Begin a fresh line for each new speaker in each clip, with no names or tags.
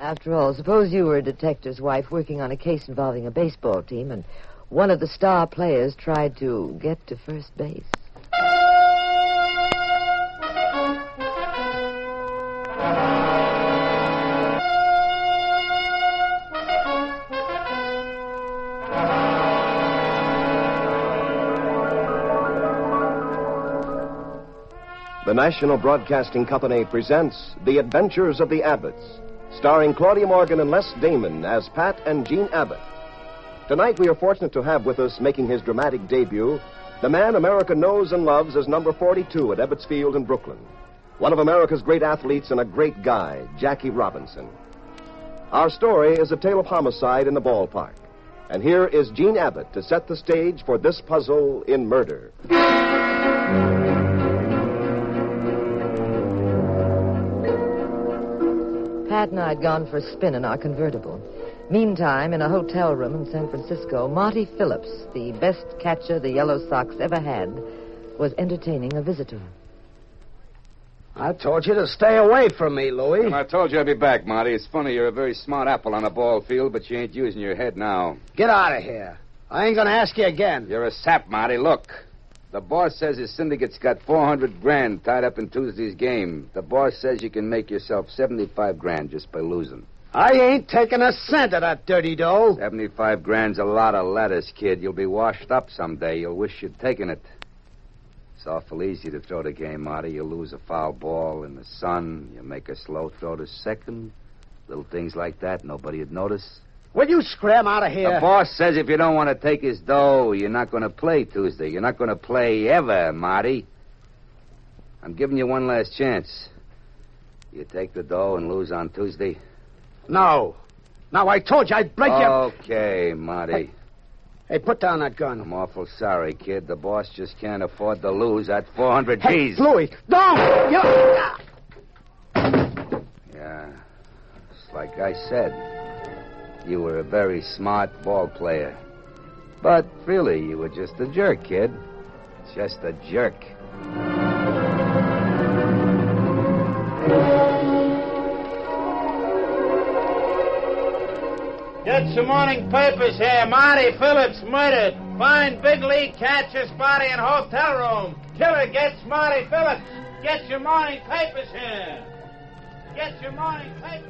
After all, suppose you were a detective's wife working on a case involving a baseball team, and one of the star players tried to get to first base.
The National Broadcasting Company presents The Adventures of the Abbotts, starring Claudia Morgan and Les Damon as Pat and Jean Abbott. Tonight we are fortunate to have with us, making his dramatic debut, the man America knows and loves as number 42 at Ebbets Field in Brooklyn. One of America's great athletes and a great guy, Jackie Robinson. Our story is a tale of homicide in the ballpark. And here is Jean Abbott to set the stage for this puzzle in murder.
Pat and I had gone for a spin in our convertible. Meantime, in a hotel room in San Francisco, Marty Phillips, the best catcher the Yellow Sox ever had, was entertaining a visitor.
I told you to stay away from me, Louie.
And I told you I'd be back, Marty. It's funny, you're a very smart apple on a ball field, but you ain't using your head now.
Get out of here. I ain't going to ask you again.
You're a sap, Marty. Look. The boss says his syndicate's got $400,000 tied up in Tuesday's game. The boss says you can make yourself $75,000 just by losing.
I ain't taking a cent of that dirty dough.
$75,000's a lot of lettuce, kid. You'll be washed up someday. You'll wish you'd taken it. It's awful easy to throw the game, Marty. You lose a foul ball in the sun. You make a slow throw to second. Little things like that. Nobody'd notice.
Will you scram out of here?
The boss says if you don't want to take his dough, you're not going to play Tuesday. You're not going to play ever, Marty. I'm giving you one last chance. You take the dough and lose on Tuesday?
No. Now, I told you I'd break you.
Okay, Marty.
Hey, put down that gun.
I'm awful sorry, kid. The boss just can't afford to lose that 400
Hey,
G's.
Louie, don't!
Yeah. It's like I said. You were a very smart ball player. But really, you were just a jerk, kid. Just a jerk.
Get some morning papers here. Marty Phillips murdered. Find big league catcher's body in hotel room. Killer gets Marty Phillips. Get your morning papers here. Get your morning papers.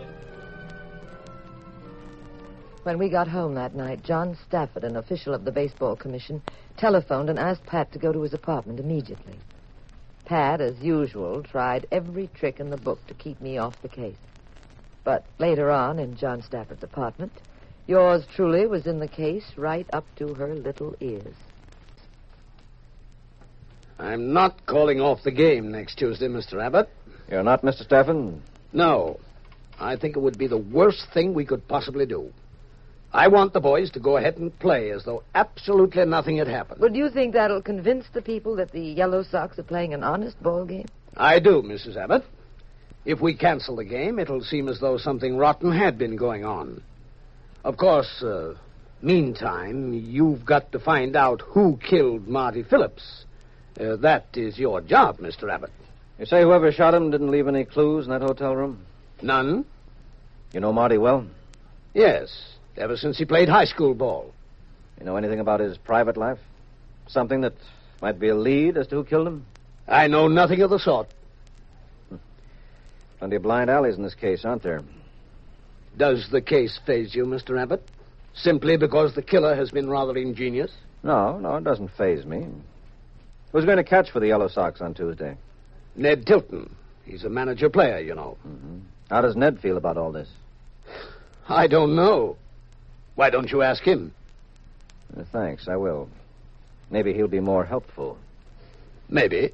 When we got home that night, John Stafford, an official of the Baseball Commission, telephoned and asked Pat to go to his apartment immediately. Pat, as usual, tried every trick in the book to keep me off the case. But later on, in John Stafford's apartment, yours truly was in the case right up to her little ears.
I'm not calling off the game next Tuesday, Mr. Abbott.
You're not, Mr. Stafford?
No. I think it would be the worst thing we could possibly do. I want the boys to go ahead and play as though absolutely nothing had happened.
Well, do you think that'll convince the people that the Yellow Sox are playing an honest ball game?
I do, Mrs. Abbott. If we cancel the game, it'll seem as though something rotten had been going on. Of course, meantime, you've got to find out who killed Marty Phillips. That is your job, Mr. Abbott.
You say whoever shot him didn't leave any clues in that hotel room?
None?
You know Marty well?
Yes, ever since he played high school ball.
You know anything about his private life? Something that might be a lead as to who killed him?
I know nothing of the sort.
Plenty of blind alleys in this case, aren't there?
Does the case faze you, Mr. Abbott? Simply because the killer has been rather ingenious?
No, it doesn't faze me. Who's going to catch for the Yellow Sox on Tuesday?
Ned Tilton. He's a manager player, you know.
Mm-hmm. How does Ned feel about all this?
I don't know. Why don't you ask him?
Thanks, I will. Maybe he'll be more helpful.
Maybe.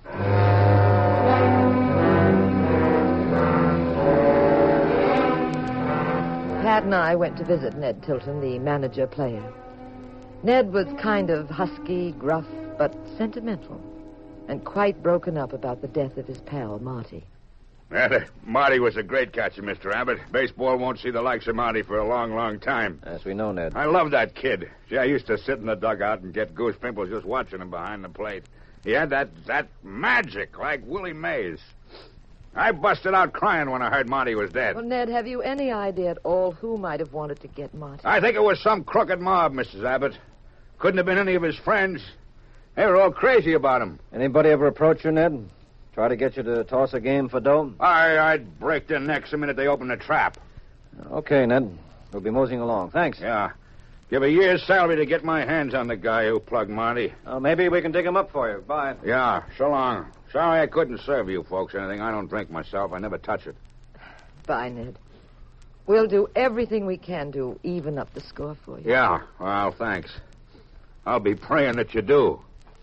Pat and I went to visit Ned Tilton, the manager player. Ned was kind of husky, gruff, but sentimental, and quite broken up about the death of his pal, Marty.
Marty was a great catcher, Mr. Abbott. Baseball won't see the likes of Marty for a long, long time.
Yes, we know, Ned.
I love that kid. See, I used to sit in the dugout and get goose pimples just watching him behind the plate. He had that magic like Willie Mays. I busted out crying when I heard Monty was dead.
Well, Ned, have you any idea at all who might have wanted to get Monty?
I think it was some crooked mob, Mrs. Abbott. Couldn't have been any of his friends. They were all crazy about him.
Anybody ever approach you, Ned? Try to get you to toss a game for dough?
I'd break their necks the minute they opened the trap.
Okay, Ned. We'll be moseying along. Thanks.
Yeah. Give a year's salary to get my hands on the guy who plugged Monty.
Maybe we can dig him up for you. Bye.
Yeah, so long. Sorry I couldn't serve you folks anything. I don't drink myself. I never touch it.
Bye, Ned. We'll do everything we can to even up the score for you.
Yeah, well, thanks. I'll be praying that you do.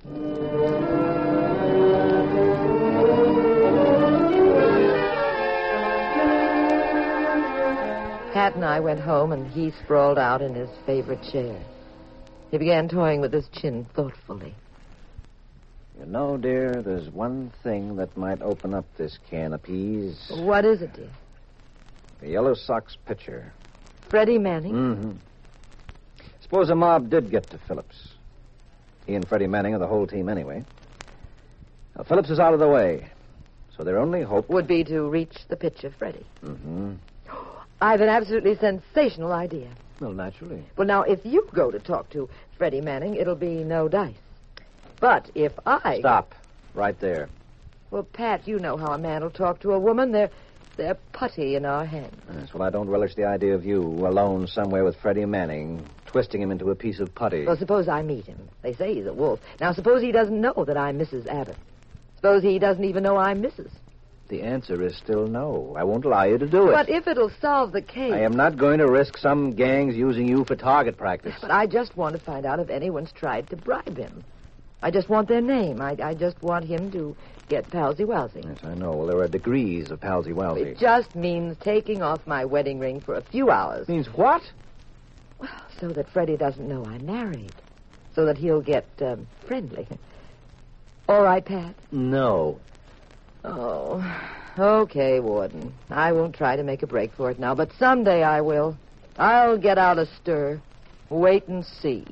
Pat and I went home, and he sprawled out in his favorite chair. He began toying with his chin thoughtfully.
You know, dear, there's one thing that might open up this can of peas.
What is it, dear?
The Yellow Sox pitcher.
Freddie Manning?
Mm-hmm. Suppose a mob did get to Phillips. He and Freddie Manning are the whole team anyway. Now, Phillips is out of the way, so their only hope
would be to reach the pitcher, Freddie.
Mm-hmm.
I have an absolutely sensational idea.
Well, naturally.
Well, now, if you go to talk to Freddie Manning, it'll be no dice. But if I...
Stop. Right there.
Well, Pat, you know how a man will talk to a woman. They're putty in our hands.
Yes, well, I don't relish the idea of you alone somewhere with Freddie Manning, twisting him into a piece of putty.
Well, suppose I meet him. They say he's a wolf. Now, suppose he doesn't know that I'm Mrs. Abbott. Suppose he doesn't even know I'm Mrs.
The answer is still no. I won't allow you to do it.
But if it'll solve the case...
I am not going to risk some gangs using you for target practice.
But I just want to find out if anyone's tried to bribe him. I just want their name. I just want him to get palsy-walsy.
Yes, I know. Well, there are degrees of palsy-walsy.
It just means taking off my wedding ring for a few hours.
Means what?
Well, so that Freddie doesn't know I'm married. So that he'll get friendly. All right, Pat?
No.
Oh, okay, Warden. I won't try to make a break for it now, but someday I will. I'll get out a stir. Wait and see.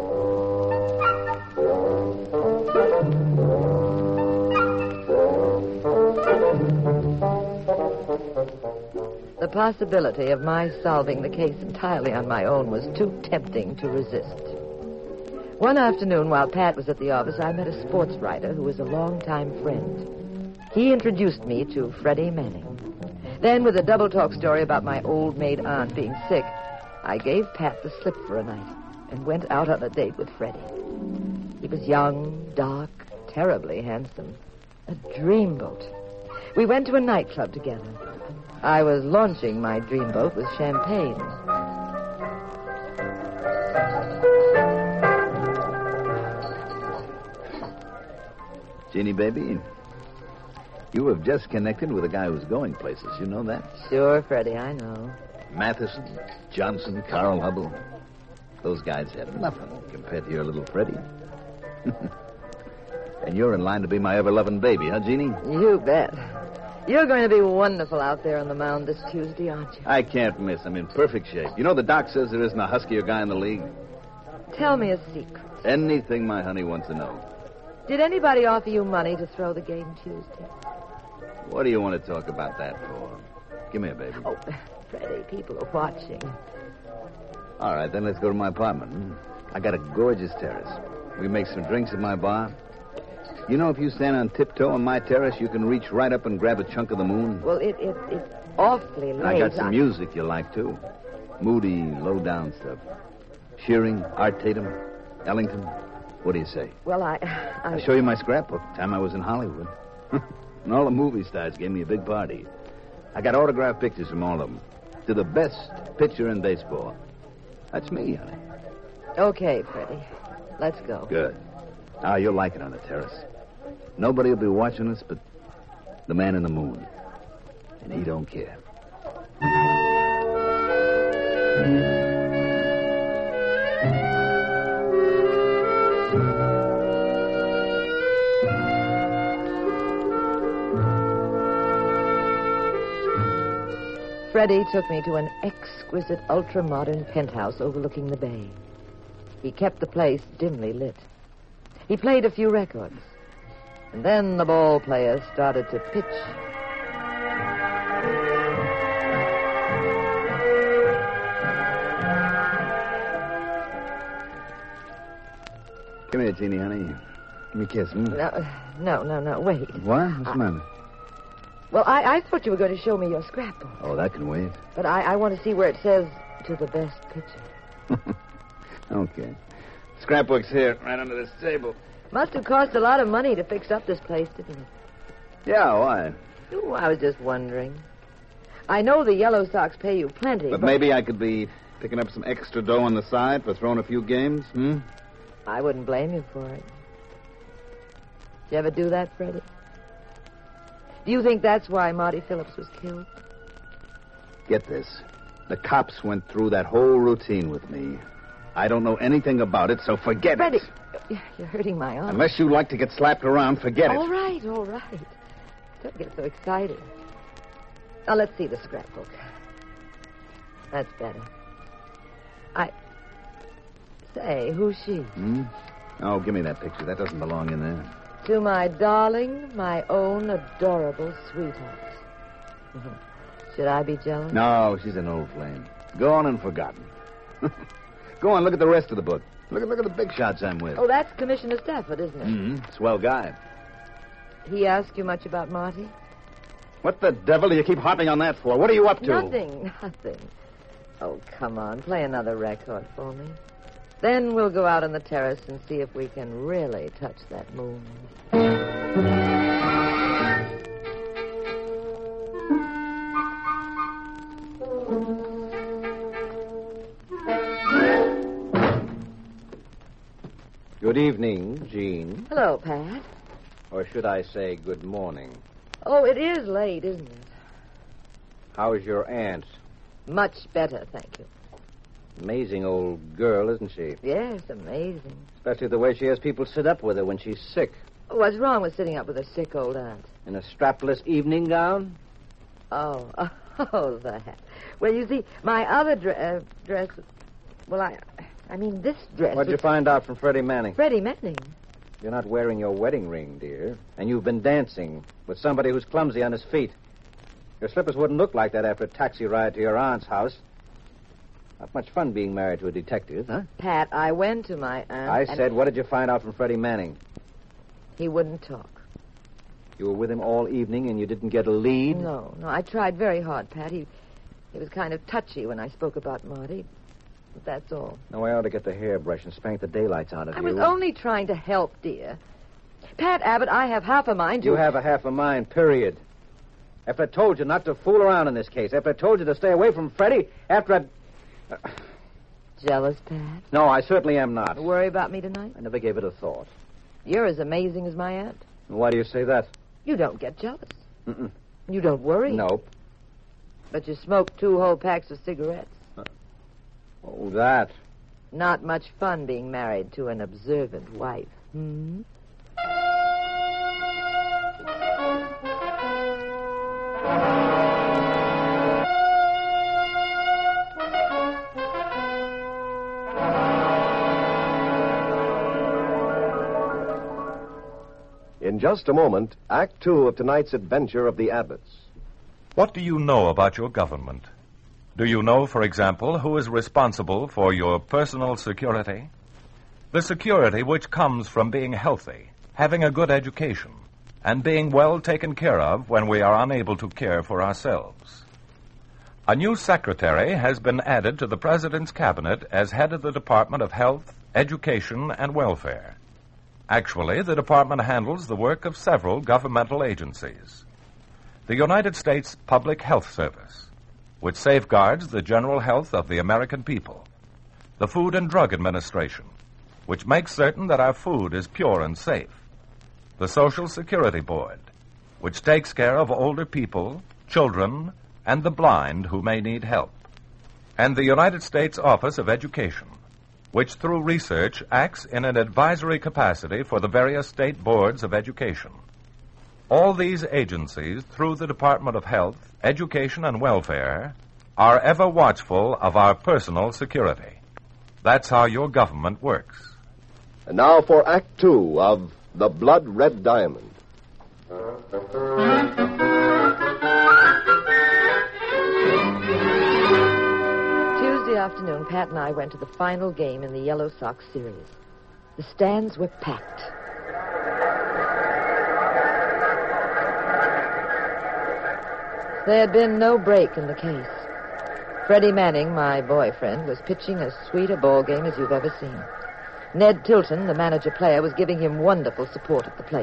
The possibility of my solving the case entirely on my own was too tempting to resist. One afternoon, while Pat was at the office, I met a sports writer who was a longtime friend. He introduced me to Freddie Manning. Then, with a double-talk story about my old maid aunt being sick, I gave Pat the slip for a night and went out on a date with Freddie. He was young, dark, terribly handsome. A dreamboat. We went to a nightclub together. I was launching my dreamboat with champagne.
Jeannie, baby, you have just connected with a guy who's going places. You know that?
Sure, Freddie, I know.
Matheson, Johnson, Carl Hubble. Those guys have nothing compared to your little Freddie. And you're in line to be my ever-loving baby, huh, Jeannie?
You bet. You're going to be wonderful out there on the mound this Tuesday, aren't you?
I can't miss. I'm in perfect shape. You know the doc says there isn't a huskier guy in the league?
Tell me a secret.
Anything my honey wants to know.
Did anybody offer you money to throw the game Tuesday?
What do you want to talk about that for? Come here, baby.
Oh, Freddie, people are watching.
All right, then let's go to my apartment. I got a gorgeous terrace. We make some drinks at my bar. You know, if you stand on tiptoe on my terrace, you can reach right up and grab a chunk of the moon.
Well, it's awfully late.
I got some music you like, too. Moody, low-down stuff. Shearing, Art Tatum, Ellington. What do you say?
Well,
I'll show you my scrapbook. Time I was in Hollywood. And all the movie stars gave me a big party. I got autographed pictures from all of them. To the best pitcher in baseball. That's me, honey.
Okay, Freddie. Let's go.
Good. Now, you'll like it on the terrace. Nobody will be watching us but the man in the moon. And he don't care.
Freddie took me to an exquisite, ultra-modern penthouse overlooking the bay. He kept the place dimly lit. He played a few records. And then the ball players started to pitch.
Here, Jeannie, honey. Give me a kiss.
No, wait.
What? What's the matter?
Well, I thought you were going to show me your scrapbook.
Oh, that can wait.
But I want to see where it says, to the best picture.
Okay. Scrapbook's here, right under this table.
Must have cost a lot of money to fix up this place, didn't it?
Yeah, why?
Oh, I was just wondering. I know the Yellow Sox pay you plenty,
But maybe I could be picking up some extra dough on the side for throwing a few games,
I wouldn't blame you for it. Did you ever do that, Freddie? Do you think that's why Marty Phillips was killed?
Get this. The cops went through that whole routine with me. I don't know anything about it, so forget
Freddie,
it.
you're hurting my arm.
Unless you like to get slapped around, forget
All
it.
right. Don't get so excited. Now, let's see the scrapbook. That's better. Say, who's she?
Oh, give me that picture. That doesn't belong in there.
To my darling, my own adorable sweetheart. Should I be jealous?
No, she's an old flame. Gone and forgotten. Go on, look at the rest of the book. Look at the big shots I'm with.
Oh, that's Commissioner Stafford, isn't it?
Swell guy.
He asked you much about Marty?
What the devil do you keep harping on that for? What are you up to?
Nothing. Oh, come on. Play another record for me. Then we'll go out on the terrace and see if we can really touch that moon.
Good evening, Jean.
Hello, Pat.
Or should I say good morning?
Oh, it is late, isn't it?
How's your aunt?
Much better, thank you.
Amazing old girl, isn't she?
Yes, amazing.
Especially the way she has people sit up with her when she's sick.
What's wrong with sitting up with a sick old aunt?
In a strapless evening gown?
Oh, that. Well, you see, my other dress... Well, I mean, this dress...
What'd you find out from Freddie Manning?
Freddie Manning?
You're not wearing your wedding ring, dear. And you've been dancing with somebody who's clumsy on his feet. Your slippers wouldn't look like that after a taxi ride to your aunt's house. Not much fun being married to a detective, huh?
Pat, I went to my aunt...
I said, what did you find out from Freddie Manning?
He wouldn't talk.
You were with him all evening and you didn't get a lead?
No. I tried very hard, Pat. He was kind of touchy when I spoke about Marty. But that's all.
No, I ought to get the hairbrush and spank the daylights out of you.
I was only trying to help, dear. Pat Abbott, I have half a mind to...
You have a half a mind, period. After I told you not to fool around in this case, after I told you to stay away from Freddie, after I...
Jealous, Pat?
No, I certainly am not.
Worry about me tonight?
I never gave it a thought.
You're as amazing as my aunt.
Why do you say that?
You don't get jealous.
Mm-mm.
You don't worry.
Nope.
But you smoke 2 whole packs of cigarettes.
Oh, that.
Not much fun being married to an observant wife. Hmm?
In just a moment, Act 2 of tonight's adventure of the Abbotts.
What do you know about your government? Do you know, for example, who is responsible for your personal security? The security which comes from being healthy, having a good education, and being well taken care of when we are unable to care for ourselves. A new secretary has been added to the President's cabinet as head of the Department of Health, Education, and Welfare. Actually, the department handles the work of several governmental agencies. The United States Public Health Service, which safeguards the general health of the American people. The Food and Drug Administration, which makes certain that our food is pure and safe. The Social Security Board, which takes care of older people, children, and the blind who may need help. And the United States Office of Education, which through research acts in an advisory capacity for the various state boards of education. All these agencies, through the Department of Health, Education, and Welfare, are ever watchful of our personal security. That's how your government works.
And now for Act 2 of The Blood Red Diamond.
Tuesday afternoon, Pat and I went to the final game in the Yellow Sox series. The stands were packed. There had been no break in the case. Freddie Manning, my boyfriend, was pitching as sweet a ball game as you've ever seen. Ned Tilton, the manager-player, was giving him wonderful support at the plate.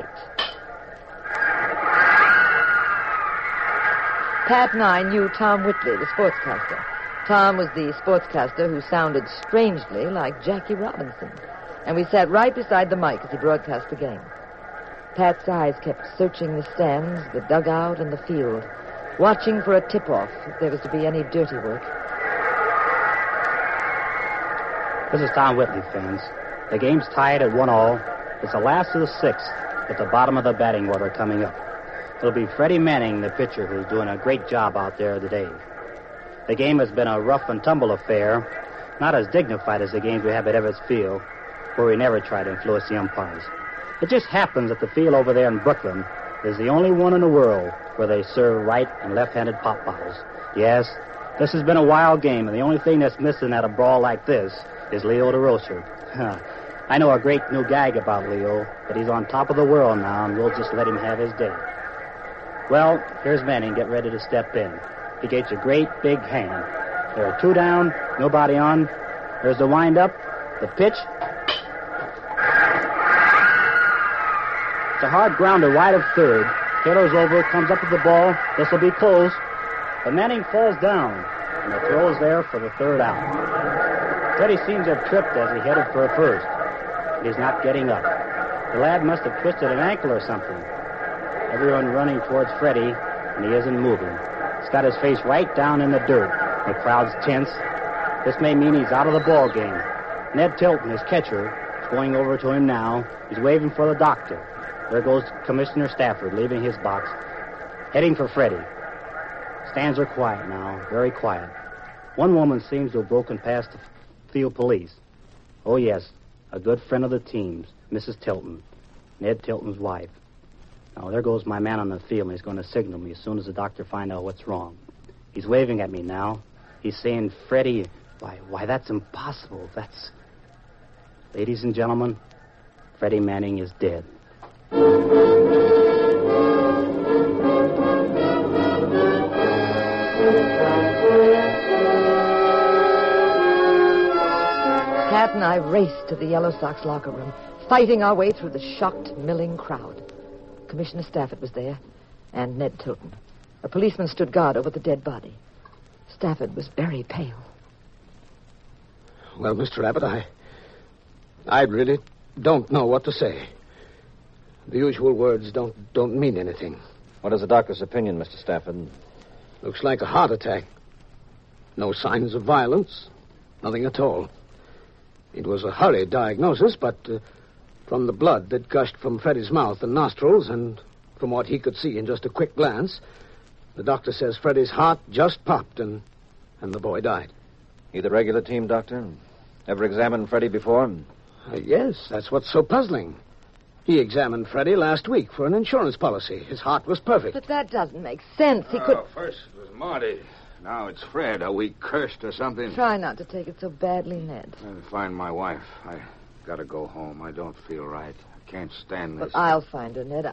Pat and I knew Tom Whitley, the sportscaster. Tom was the sportscaster who sounded strangely like Jackie Robinson, and we sat right beside the mic as he broadcast the game. Pat's eyes kept searching the stands, the dugout, and the field, watching for a tip-off if there was to be any dirty work.
This is Tom Whitley, fans. The game's tied at 1-1. It's the last of the sixth, at the bottom of the batting order coming up. It'll be Freddie Manning, the pitcher, who's doing a great job out there today. The game has been a rough and tumble affair, not as dignified as the games we have at Ebbets Field, where we never try to influence the umpires. It just happens that the field over there in Brooklyn is the only one in the world where they serve right and left-handed pop bottles. Yes, this has been a wild game, and the only thing that's missing at a brawl like this is Leo the Roaster. I know a great new gag about Leo, but he's on top of the world now, and we'll just let him have his day. Well, here's Manning, get ready to step in. He gets a great big hand. There are 2 down, nobody on. There's the wind-up, the pitch. It's a hard grounder wide of third. Taylor's over, comes up with the ball. This will be close. But Manning falls down, and the throw is there for the third out. Freddie seems to have tripped as he headed for a first. He's not getting up. The lad must have twisted an ankle or something. Everyone running towards Freddie, and he isn't moving. He's got his face right down in the dirt. The crowd's tense. This may mean he's out of the ball game. Ned Tilton, his catcher, is going over to him now. He's waving for the doctor. There goes Commissioner Stafford, leaving his box, heading for Freddie. Stands are quiet now, very quiet. One woman seems to have broken past the field police. Oh, yes, a good friend of the team's, Mrs. Tilton, Ned Tilton's wife. Now, there goes my man on the field, and he's going to signal me as soon as the doctor finds out what's wrong. He's waving at me now. He's saying, Freddie, why, that's impossible. That's... Ladies and gentlemen, Freddie Manning is dead.
Pat and I raced to the Yellow Sox locker room, fighting our way through the shocked, milling crowd. Commissioner Stafford was there, and Ned Tilton. A policeman stood guard over the dead body. Stafford was very pale.
Well, Mr. Abbott, I really don't know what to say. The usual words don't mean anything.
What is the doctor's opinion, Mr. Stafford?
Looks like a heart attack. No signs of violence. Nothing at all. It was a hurried diagnosis, but from the blood that gushed from Freddie's mouth and nostrils, and from what he could see in just a quick glance, the doctor says Freddie's heart just popped and the boy died.
You the regular team doctor? Ever examined Freddie before?
Yes, that's what's so puzzling. He examined Freddie last week for an insurance policy. His heart was perfect.
But that doesn't make sense. He could...
First it was Marty. Now it's Fred. Are we cursed or something?
Try not to take it so badly, Ned.
I'll find my wife. I gotta go home. I don't feel right. I can't stand this.
But I'll find her, Ned.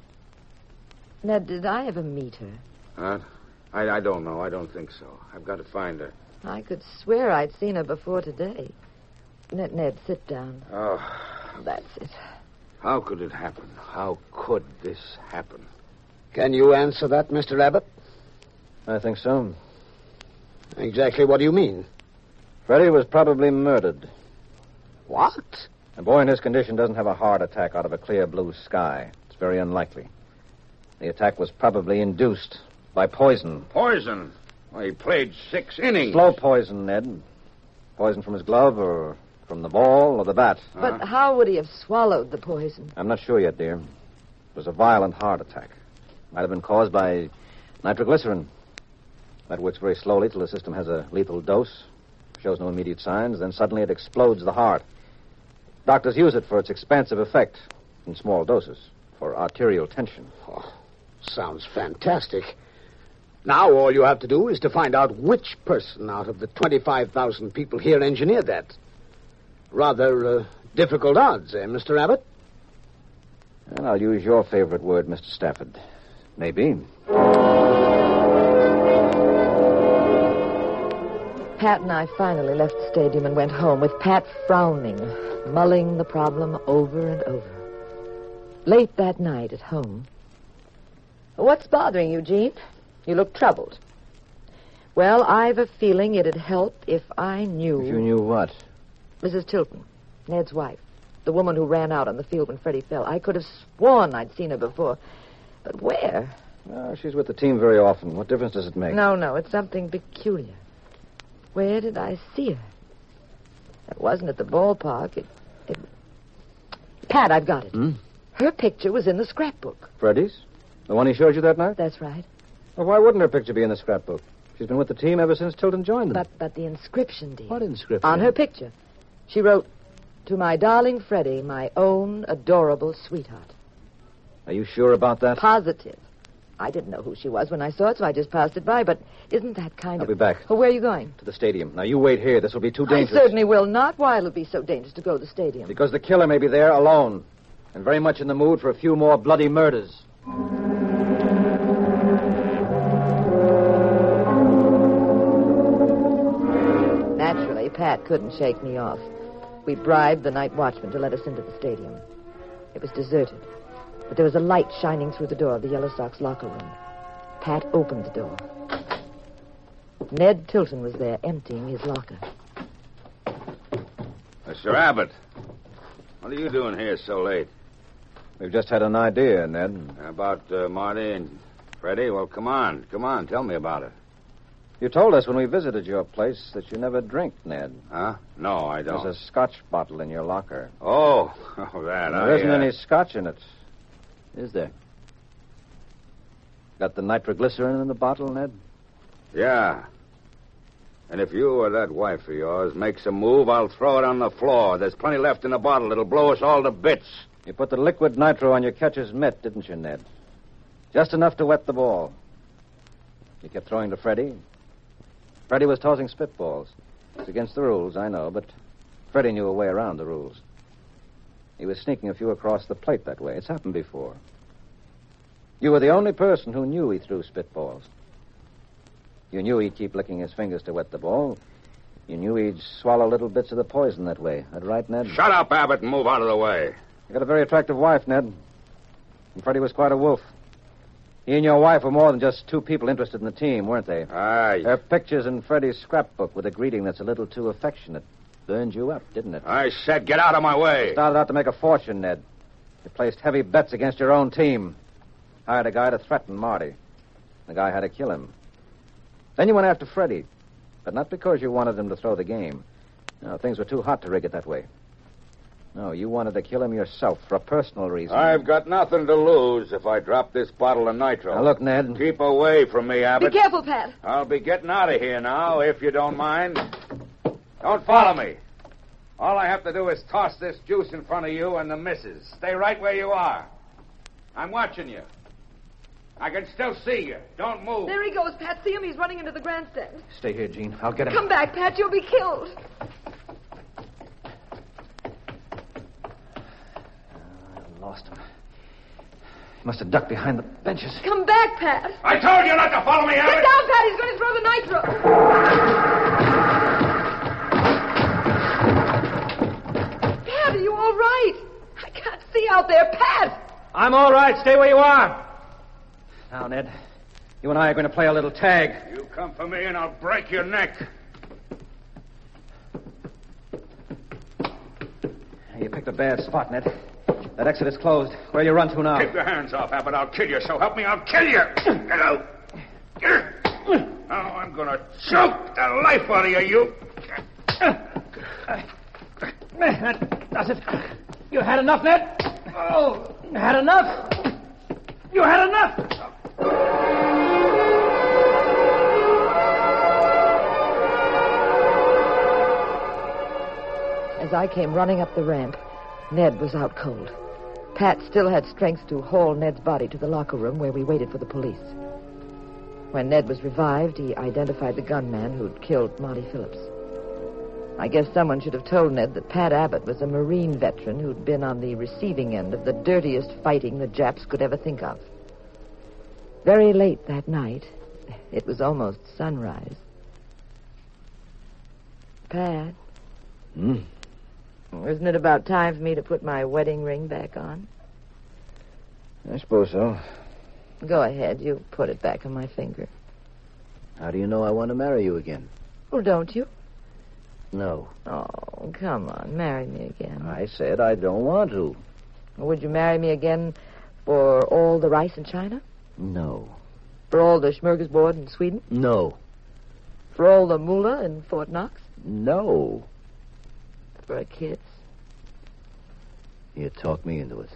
Ned, did I ever meet her?
Huh? I don't know. I don't think so. I've got to find her.
I could swear I'd seen her before today. Ned, sit down.
Oh.
That's it.
How could it happen? How could this happen?
Can you answer that, Mr. Abbott?
I think so.
Exactly what do you mean?
Freddie was probably murdered.
What?
A boy in his condition doesn't have a heart attack out of a clear blue sky. It's very unlikely. The attack was probably induced by poison.
Poison? Well, he played 6 innings.
Slow poison, Ned. Poison from his glove or from the ball or the bat.
But how would he have swallowed the poison?
I'm not sure yet, dear. It was a violent heart attack. Might have been caused by nitroglycerin. That works very slowly till the system has a lethal dose, shows no immediate signs, then suddenly it explodes the heart. Doctors use it for its expansive effect in small doses for arterial tension.
Oh, sounds fantastic. Now all you have to do is to find out which person out of the 25,000 people here engineered that. Rather Difficult odds, eh, Mr. Abbott?
And I'll use your favorite word, Mr. Stafford. Maybe.
Pat and I finally left the stadium and went home with Pat frowning, mulling the problem over and over. Late that night at home. What's bothering you, Jean? You look troubled. Well, I've a feeling it'd help if I knew...
If you knew what?
Mrs. Tilton, Ned's wife. The woman who ran out on the field when Freddie fell. I could have sworn I'd seen her before. But where?
She's with the team very often. What difference does it make?
No, it's something peculiar. Where did I see her? It wasn't at the ballpark. It... Pat, I've got it. Her picture was in the scrapbook.
Freddie's? The one he showed you that night?
That's right.
Well, why wouldn't her picture be in the scrapbook? She's been with the team ever since Tilton joined them.
But the inscription, dear.
What inscription?
On her picture. She wrote, "To my darling Freddie, my own adorable sweetheart."
Are you sure about that?
Positive. I didn't know who she was when I saw it, so I just passed it by, but isn't that kind
I'll
of...
be back.
Oh, where are you going?
To the stadium. Now, you wait here. This will be too dangerous.
I certainly will not. Why will it be so dangerous to go to the stadium?
Because the killer may be there alone, and very much in the mood for a few more bloody murders.
Naturally, Pat couldn't shake me off. We bribed the night watchman to let us into the stadium. It was deserted, but there was a light shining through the door of the Yellow Sox locker room. Pat opened the door. Ned Tilton was there, emptying his locker.
Mr. Abbott, what are you doing here so late?
We've just had an idea, Ned.
About Marty and Freddie? Well, come on, tell me about it.
You told us when we visited your place that you never drink, Ned.
Huh? No, I don't.
There's a scotch bottle in your locker.
Oh, that.
There isn't any scotch in it. Is there? Got the nitroglycerin in the bottle, Ned?
Yeah. And if you or that wife of yours makes a move, I'll throw it on the floor. There's plenty left in the bottle. It'll blow us all to bits.
You put the liquid nitro on your catcher's mitt, didn't you, Ned? Just enough to wet the ball. You kept throwing to Freddie. Freddie was tossing spitballs. It's against the rules, I know, but Freddie knew a way around the rules. He was sneaking a few across the plate that way. It's happened before. You were the only person who knew he threw spitballs. You knew he'd keep licking his fingers to wet the ball. You knew he'd swallow little bits of the poison that way. That right, Ned?
Shut up, Abbott, and move out of the way.
You got a very attractive wife, Ned. And Freddie was quite a wolf. He and your wife were more than just two people interested in the team, weren't they?
Aye.
Her pictures in Freddie's scrapbook with a greeting that's a little too affectionate burned you up, didn't it?
I said get out of my way.
You started out to make a fortune, Ned. You placed heavy bets against your own team. Hired a guy to threaten Marty. The guy had to kill him. Then you went after Freddie, but not because you wanted him to throw the game. No, things were too hot to rig it that way. No, you wanted to kill him yourself for a personal reason.
I've got nothing to lose if I drop this bottle of nitro.
Now, look, Ned.
Keep away from me, Abbott.
Be careful, Pat.
I'll be getting out of here now, if you don't mind. Don't follow me. All I have to do is toss this juice in front of you and the missus. Stay right where you are. I'm watching you. I can still see you. Don't move.
There he goes, Pat. See him? He's running into the grandstand.
Stay here, Jean. I'll get him.
Come back, Pat. You'll be killed.
Lost him. He must have ducked behind the benches.
Come back, Pat.
I told you not to follow me,
Get
Abbott.
down, Pat. He's going to throw the nitro. Pat, are you all right? I can't see out there. Pat!
I'm all right. Stay where you are. Now, Ned, you and I are going to play a little tag.
You come for me and I'll break your neck.
You picked a bad spot, Ned. That exit is closed. Where you run to now?
Keep your hands off, Abbott. I'll kill you. So help me, I'll kill you. Get out. Now I'm going to choke the life out of you.
That does it. You had enough, Ned? Oh, you had enough? You had enough?
As I came running up the ramp, Ned was out cold. Pat still had strength to haul Ned's body to the locker room where we waited for the police. When Ned was revived, he identified the gunman who'd killed Marty Phillips. I guess someone should have told Ned that Pat Abbott was a Marine veteran who'd been on the receiving end of the dirtiest fighting the Japs could ever think of. Very late that night, it was almost sunrise. Pat? Isn't it about time for me to put my wedding ring back on?
I suppose so.
Go ahead. You put it back on my finger.
How do you know I want to marry you again?
Well, don't you?
No.
Oh, come on. Marry me again.
I said I don't want to.
Would you marry me again for all the rice in China?
No.
For all the smorgasbord in Sweden?
No.
For all the moolah in Fort Knox?
No.
For a kiss?
You talked me into it.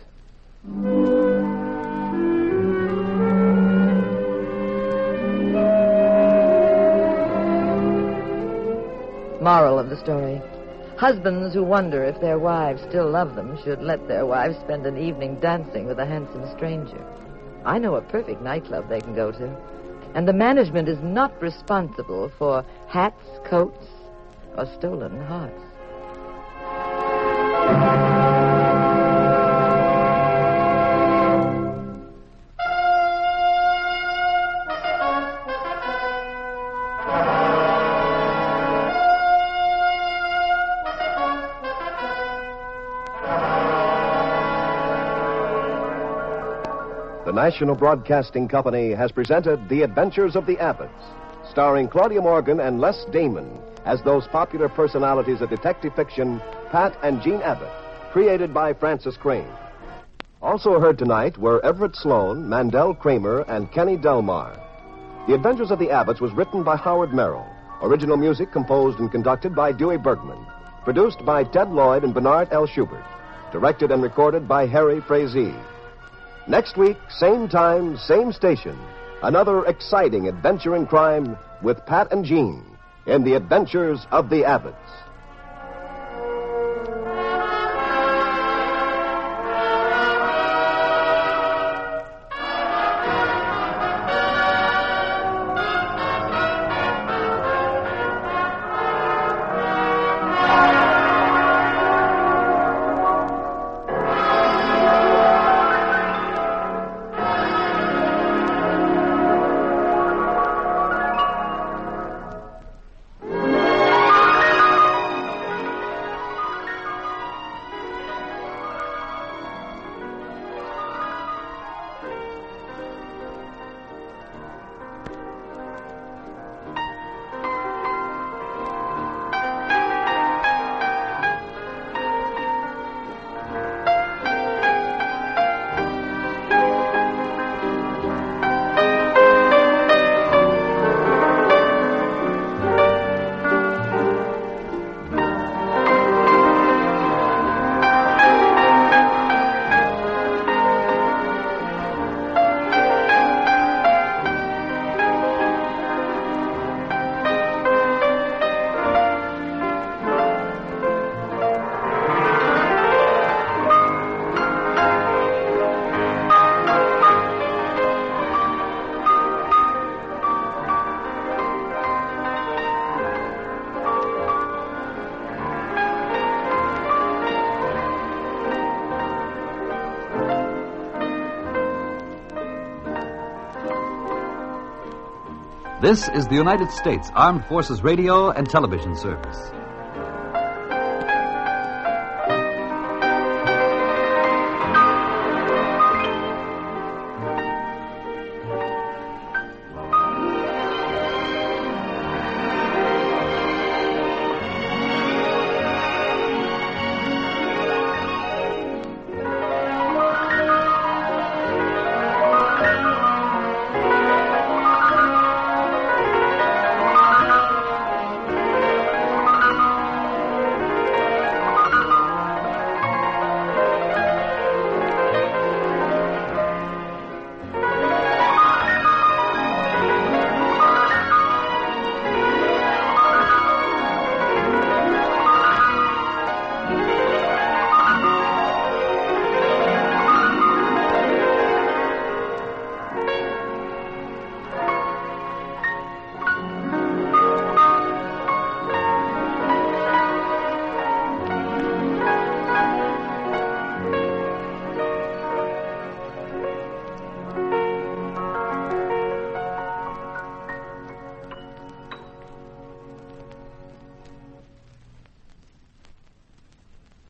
Moral of the story. Husbands who wonder if their wives still love them should let their wives spend an evening dancing with a handsome stranger. I know a perfect nightclub they can go to. And the management is not responsible for hats, coats, or stolen hearts.
The National Broadcasting Company has presented The Adventures of the Abbotts, starring Claudia Morgan and Les Damon as those popular personalities of detective fiction, Pat and Jean Abbott, created by Francis Crane. Also heard tonight were Everett Sloan, Mandel Kramer, and Kenny Delmar. The Adventures of the Abbotts was written by Howard Merrill. Original music composed and conducted by Dewey Bergman. Produced by Ted Lloyd and Bernard L. Schubert. Directed and recorded by Harry Frazee. Next week, same time, same station. Another exciting adventure in crime with Pat and Jean in The Adventures of the Abbotts.
This is the United States Armed Forces Radio and Television Service.